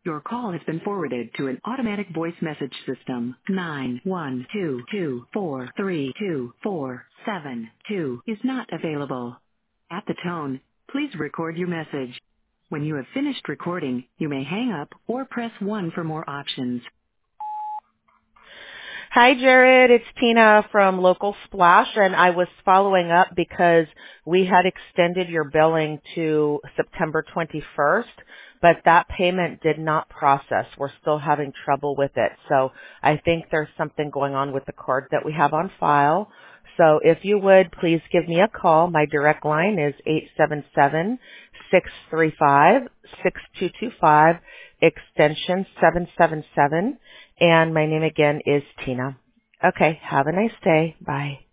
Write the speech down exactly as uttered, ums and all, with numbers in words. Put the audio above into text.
Your call has been forwarded to an automatic voice message system. nine one two two four three two four seven two is not available. At the tone, please record your message. When you have finished recording, you may hang up or press one for more options. Hi, Jared. It's Tina from Local Splash, and I was following up because we had extended your billing to September twenty-first, but that payment did not process. We're still having trouble with it. So I think there's something going on with the card that we have on file. So if you would, please give me a call. My direct line is eight seven seven, six three five, six two two five, extension seven seven seven. And my name again is Tina. Okay, have a nice day. Bye.